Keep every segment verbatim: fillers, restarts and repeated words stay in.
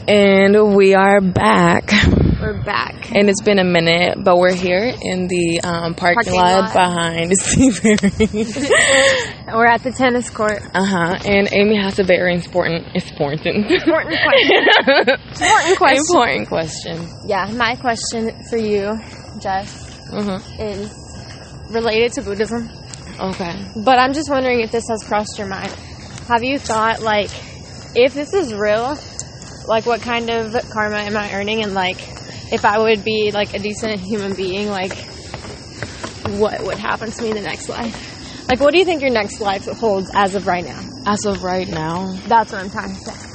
And we are back. We're back. And it's been a minute, but we're here in the um, parking, parking lot, lot behind Seabury. We're at the tennis court. Uh-huh. And Amy has a very important, important, important question. important question. Important question. Yeah, my question for you, Jess, mm-hmm. is related to Buddhism. Okay. But I'm just wondering if this has crossed your mind. Have you thought, like, if this is real, like, what kind of karma am I earning? And, like, if I would be, like, a decent human being, like, what would happen to me in the next life? Like, what do you think your next life holds as of right now? As of right now? That's what I'm trying to say.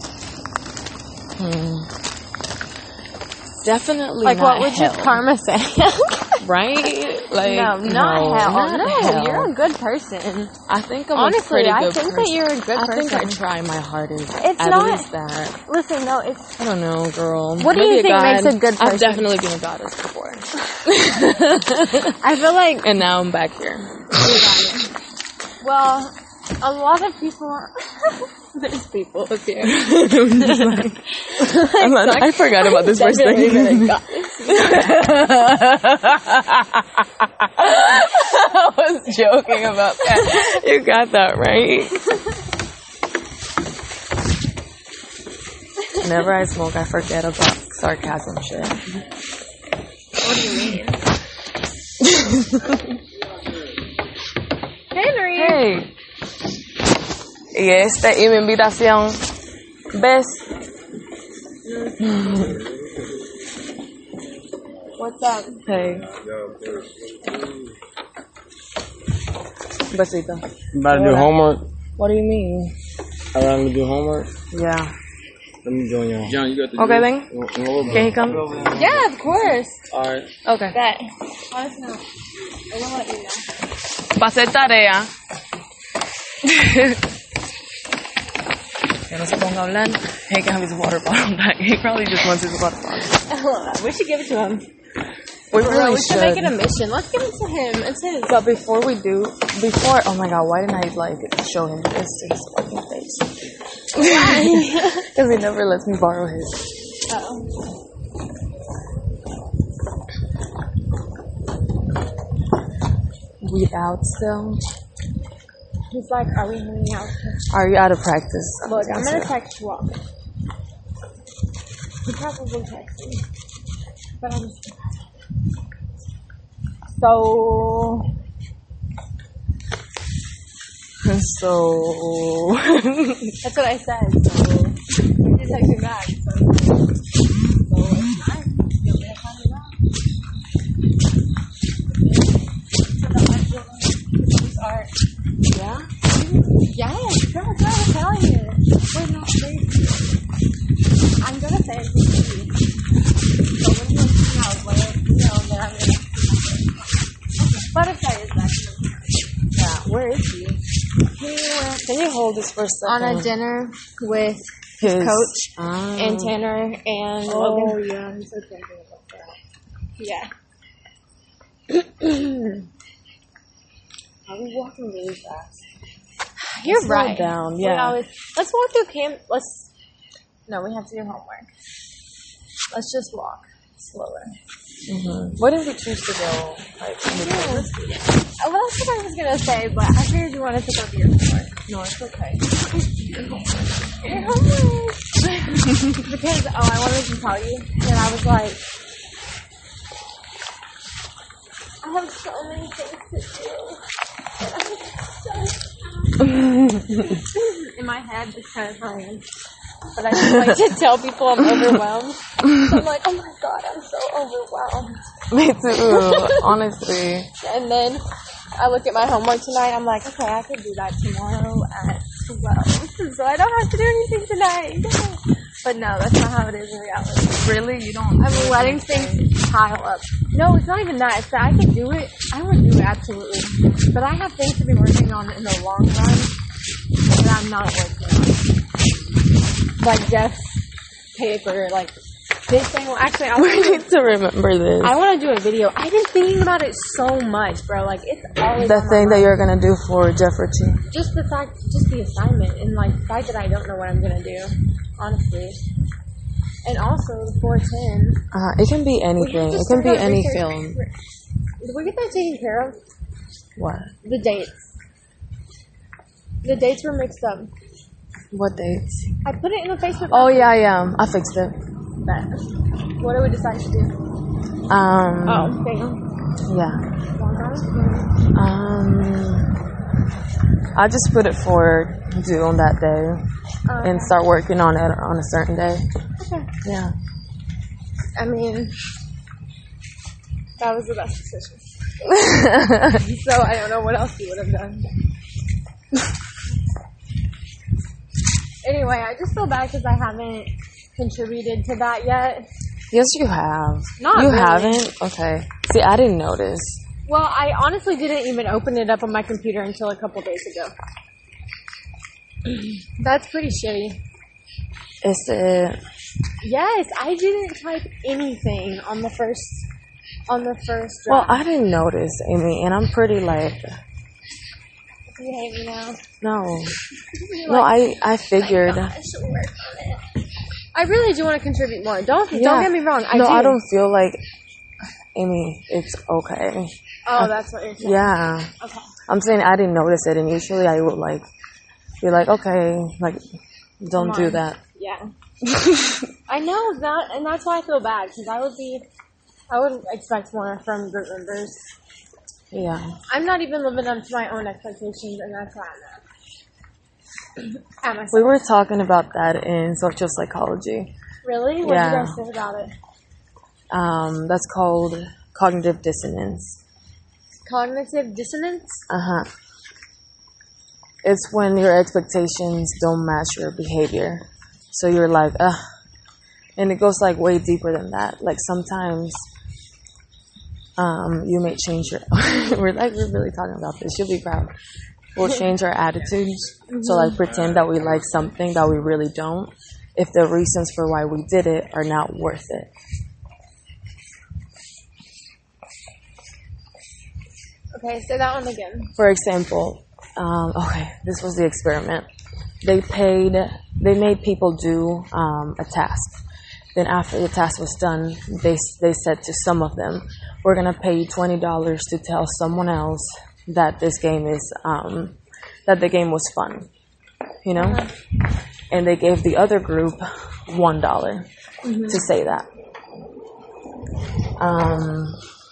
Hmm. Definitely like, not what would hell. your karma say? Right? Like, no, not no, hell. Not no, hell. You're a good person. I think I'm Honestly, a pretty good I think person. that you're a good I person. think I try my hardest. It's At not, least that. Listen, no, it's... I don't know, girl. What do Maybe you think God, makes a good person? I've definitely been a goddess before. I feel like... And now I'm back here. Well, a lot of people... There's people up here. I'm just like, I'm like, I forgot about this for a second. I was joking about that. You got that right. Whenever I smoke, I forget about sarcasm shit. What do you mean? Henry. Hey. Y este, y mi invitación. ¿Ves? What's up? Hey. Besito. About to do homework? What do you mean? I gotta do homework? Yeah. Let me join y'all. John, you got the Okay, then. Can he come? Yeah, of course. Alright. Okay. Bet. Let us know. I will let you know. Va a hacer tarea. Que no se ponga a hablar. He can have his water bottle back. He probably just wants his water bottle. We should give it to him. We really we should. should make it a mission. Let's give it to him. It's his. But before we do, before, oh my god, why didn't I, like, show him this to his fucking face? Why? Because he never lets me borrow his. Oh. We out still? He's like, are we hanging out? Are you out of practice? Look, I'm gonna text Walker. He probably texted me. But I'm just... So... So... That's what I said, so... We just text me back, so... So it's nice. You'll be a fun art. Yeah? Yes, girl, girl, I'm telling you. We're not crazy. I'm gonna say it to you. So when you see how well, you know that I'm gonna... Butterfly is actually... Yeah, where is he? He went Can you hold this for a second? on a dinner with his, his coach um, and Tanner and Oh, Logan. yeah, he said something about that. Yeah. Are we walking really fast? You're Slow right. down, We yeah. always, let's walk through camp. Let's... No, we have to do homework. Let's just walk slower. Mm-hmm. What did we choose to go? Like, in the Yeah. Oh, well, that's what I was gonna say, but I figured you wanted to go to your homework. No, it's okay. Your homework. Because, oh, I wanted to tell you, and I was like, I have so many things to do. In my head, because I am. But I just like to tell people I'm overwhelmed. So I'm like, oh my god, I'm so overwhelmed. Me too, honestly. And then I look at my homework tonight, I'm like, okay, I could do that tomorrow at twelve. So I don't have to do anything tonight. But no, that's not how it is in reality. Really? You don't? I'm letting things pile up. No, it's not even that. It's that I can do it. I want to do it, absolutely. But I have things to be working on in the long run that I'm not working on. Like just paper, like this thing. Well, actually, I We need to remember this. I want to do a video. I've been thinking about it so much, bro. Like, it's always The on my thing that mind. you're gonna do for Jefferty. Just the fact, just the assignment, and like the fact that I don't know what I'm gonna do. Honestly, And also the four ten. Uh, it can be anything. It can be any research. Film. Did we get that taken care of? What? The dates. The dates were mixed up. What dates? I put it in the Facebook. Oh, yeah, yeah. I fixed it. But what do we decide to do? Um. Oh, there you go. Yeah. Um. I just put it for due on that day uh, and start working on it on a certain day. Okay. Yeah. I mean, that was the best decision. So I don't know what else you would have done. Anyway, I just feel bad because I haven't contributed to that yet. Yes, you have. Not You really. haven't? Okay. See, I didn't notice. Well, I honestly didn't even open it up on my computer until a couple days ago. That's pretty shitty. Is it? Yes, I didn't type anything on the first on the first draft. Well, I didn't notice, Amy, and I'm pretty like. You hate me now. No. No, I I figured. I should work on it. I really do want to contribute more. Don't Yeah. don't get me wrong. I no, do. I don't feel like. Amy, it's okay. Oh, that's what you're saying. Yeah. Okay. I'm saying I didn't notice it, and usually I would like be like, okay, like, don't Come do on. that. Yeah. I know that, and that's why I feel bad because I would be, I would expect more from group members. Yeah. I'm not even living up to my own expectations, and that's why I'm at. At myself. We were talking about that in social psychology. Really? What Yeah. did you guys say about it? Um, that's called cognitive dissonance. Cognitive dissonance? Uh-huh. It's when your expectations don't match your behavior. So you're like, ugh. And it goes like way deeper than that. Like sometimes um, you may change your... we're like, we're really talking about this. You'll be proud. We'll change our attitudes. Mm-hmm. So like pretend that we like something that we really don't. If the reasons for why we did it are not worth it. Okay, say that one again. For example, um, okay, this was the experiment. They paid, they made people do um, a task. Then after the task was done, they they said to some of them, "We're gonna pay you twenty dollars to tell someone else that this game is um, that the game was fun." You know, uh-huh. And they gave the other group one dollar mm-hmm. to say that. Um.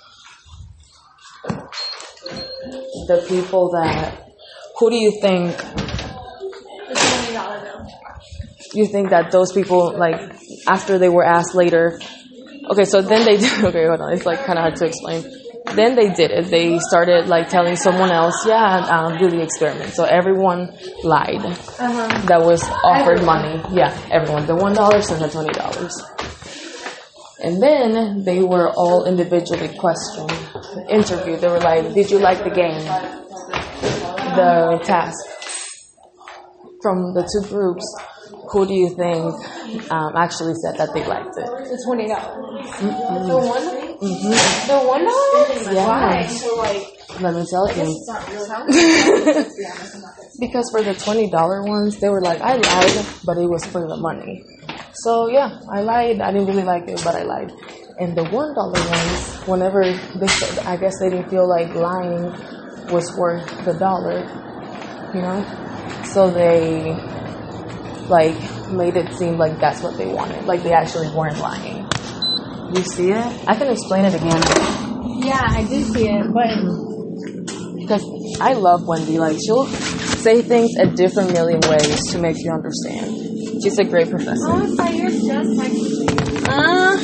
The people that, who do you think, The twenty dollar bill. You think that those people, like, after they were asked later, okay, so then they did, okay, hold on, it's like kind of hard to explain. Then they did it. They started like telling someone else, yeah, um, do the experiment. So everyone lied uh-huh. that was offered everyone. money. Yeah, everyone. The one dollar and the twenty dollars. And then they were all individually questioned, interviewed. They were like, did you like the game? The task. From the two groups, who do you think um, actually said that they liked it? The twenty dollars. Mm-hmm. The one? Mm-hmm. The one dollar? Yeah. Why? So like, let me tell you. Because for the twenty dollar ones, they were like, I lied, but it was for the money. So yeah, I lied. I didn't really like it, but I lied. And the one dollar ones, whenever they, I guess they didn't feel like lying was worth the dollar, you know. So they like made it seem like that's what they wanted, like they actually weren't lying. You see it? I can explain it again. Yeah, I did see it, but because I love Wendy. Like she'll say things a different million ways to make you understand. She's a great professor. Oh, I thought you were just like teacher. Uh,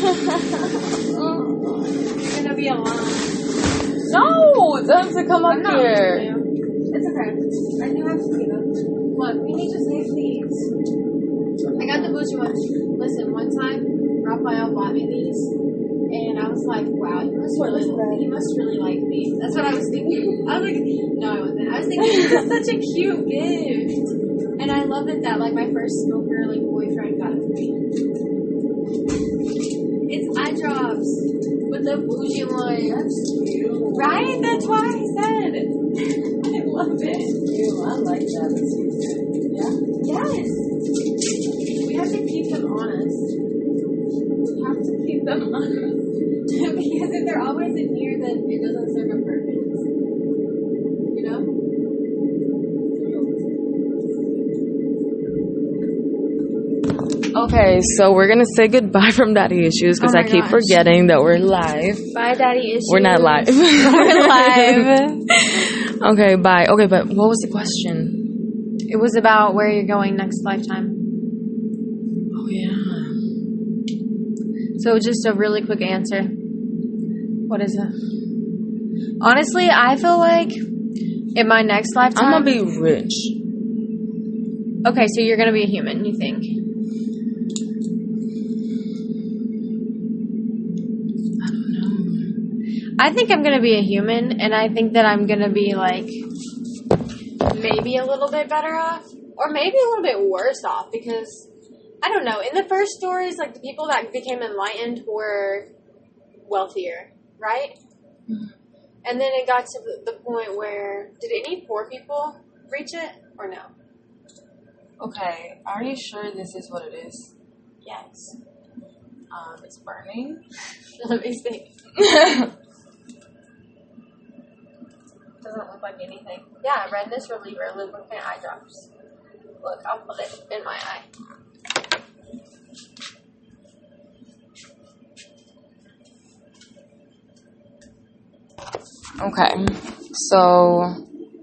You're gonna be alone. No, tell him to come up I'm not here. It's okay. I do have to see them. Look, we need to save these. I got the bougie ones. Listen, one time, Raphael bought me these, and I was like, wow, he must really, he must really like me. That's what I was thinking. I was like, no, I wasn't. I was thinking, this is such a cute gift. And I love it that, like, my first smoker, like, boyfriend got it for me. It's eye drops with the bougie one. That's cute. Right? That's why I said it. I love it. Ew, I like that. Yeah? Yes. We have to keep them on us. them on. Because if they're always in here, then it doesn't serve a purpose. You know? Okay, so we're gonna say goodbye from Daddy Issues because Oh I my keep gosh. forgetting that we're live. Bye, Daddy Issues. We're not live. We're live. Okay, bye. Okay, but what was the question? It was about where you're going next lifetime. Oh yeah. So just a really quick answer. What is it? Honestly, I feel like in my next lifetime, I'm gonna be rich. Okay, so you're gonna be a human, you think? I don't know. I think I'm gonna be a human, and I think that I'm gonna be like maybe a little bit better off, or maybe a little bit worse off, because I don't know. In the first stories, like the people that became enlightened were wealthier, right? Mm-hmm. And then it got to the, the point where did any poor people reach it or no? Okay, are you sure this is what it is? Yes. Um, it's burning. Let me see. Doesn't look like anything. Yeah, redness reliever, lubricant eye drops. Look, I'll put it in my eye. Okay, so.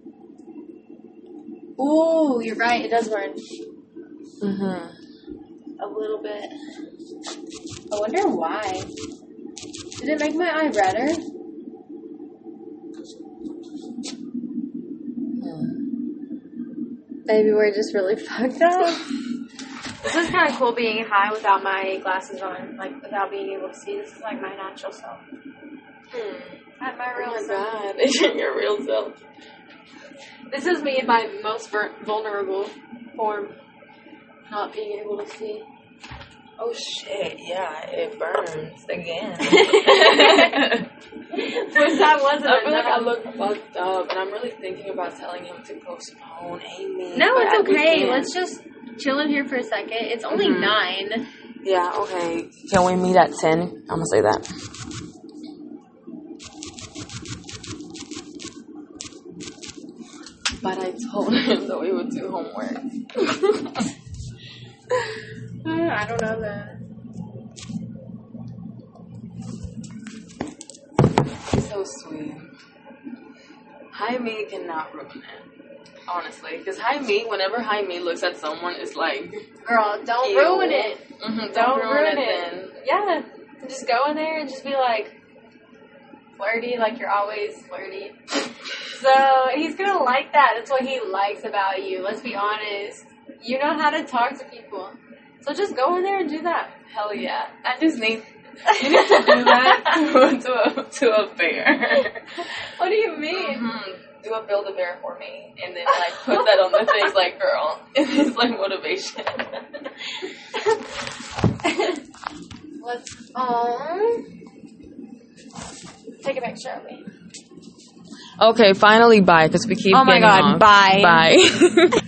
Ooh, you're right. It does burn. Mhm. A little bit. I wonder why. Did it make my eye redder? Maybe we're just really fucked up. This is kind of cool being high without my glasses on, like without being able to see. This is like my natural self. Hmm. At my real Oh my self. god, it's your real self. This is me in my most ver- vulnerable form, not being able to see. Oh shit, yeah, it burns again. But that wasn't I feel like I enough. look fucked up, and I'm really thinking about telling him to postpone Amy. No, but it's I- we okay. can't. Let's just chill in here for a second. It's only Mhm. nine. Yeah, okay. Can we meet at ten? I'm gonna say that. But I told him that we would do homework. I don't know that. So sweet. Jaime cannot ruin it. Honestly. Because Jaime, whenever Jaime looks at someone, it's like... Girl, don't Ew. ruin it. Mm-hmm, don't, Don't ruin, ruin it, it. then. Yeah. Just go in there and just be like flirty, like you're always flirty. So he's gonna like that. That's what he likes about you. Let's be honest. You know how to talk to people. So just go in there and do that. Hell yeah. I just need... You need to do that to, to, a, to a bear. What do you mean? Mm-hmm. Do a build a bear for me, and then like put that on the things like, girl, it's like motivation. Let's um take a picture of me. Okay, finally bye, because we keep Oh my getting God, off. bye. Bye.